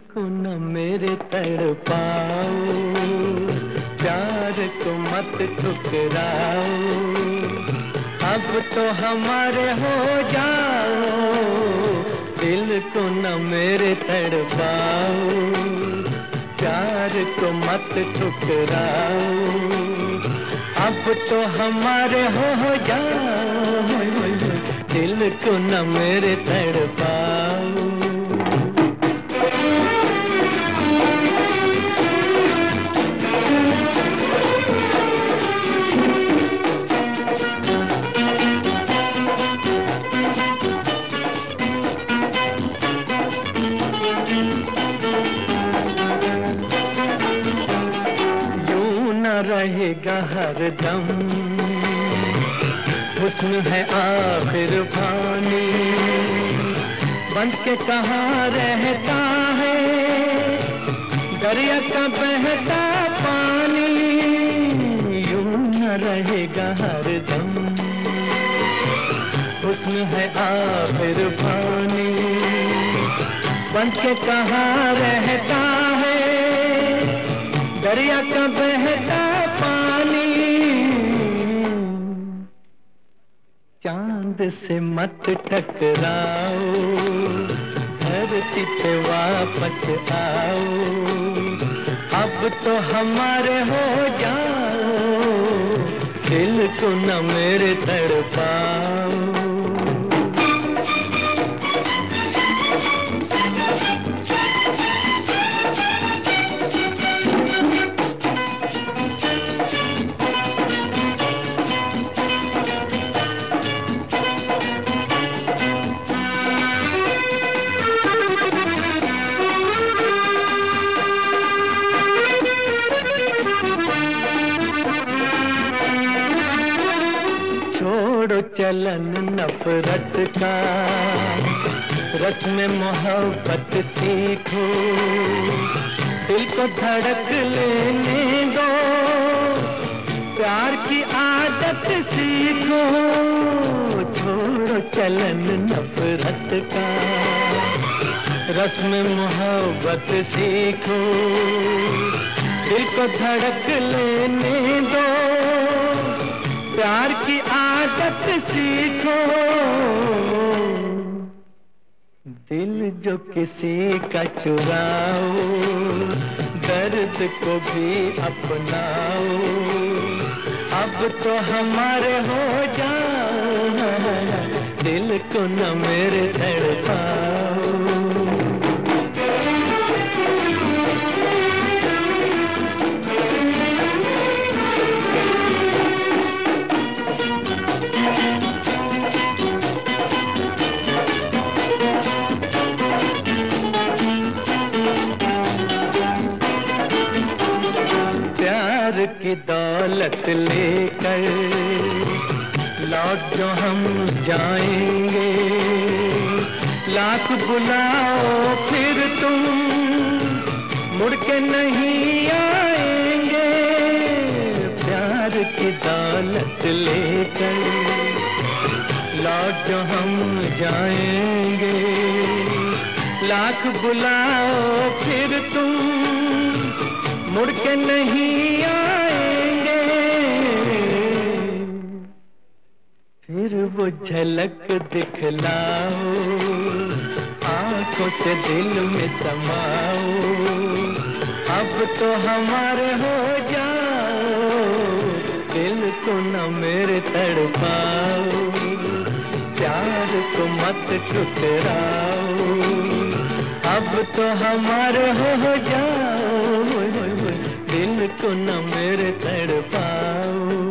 को न मेरे तड़पाओ, प्यार को मत ठुकराओ, अब तो हमारे हो जाओ, दिल को न मेरे तड़पाओ, प्यार को मत ठुकराओ, अब तो हमारे हो जाओ, दिल को न मेरे तड़पाओ। रहेगा हरदम हुस्न है आखिर फानी, बंद के कहाँ रहता है दरिया का बहता पानी, यूं न रहेगा हरदम हुस्न है आखिर फानी, बंद के कहाँ रहता है दरिया का बहता पानी, चांद से मत टकराओ, धरती पे वापस आओ, अब तो हमारे हो जाओ, दिल को न मेरे तड़पाओ। छोड़ो चलन नफरत का, रस्म मोहब्बत सीखो, दिल को धड़क लेने दो, प्यार की आदत सीखो, छोड़ो चलन नफरत का, रस्म मोहब्बत सीखो, दिल को धड़क लेने दो, प्यार की आदत सीखो, दिल जो किसी का चुराओ, दर्द को भी अपनाओ, अब तो हमारे हो जाओ, दिल को न मेरे तड़पाओ। की दौलत लेकर लौट जो हम जाएंगे, लाख बुलाओ फिर तुम मुड़ के नहीं आएंगे, प्यार की दौलत लेकर लौट जो हम जाएंगे, लाख बुलाओ फिर तुम मुड़ के नहीं आएंगे, फिर वो झलक दिखलाओ, आंखों से दिल में समाओ, अब तो हमारे हो जाओ, दिल को न मेरे तड़पाओ, प्यार को मत ठुकराओ, अब तो हमारे हो जाओ, दिल को न मेरे तड़पाओ।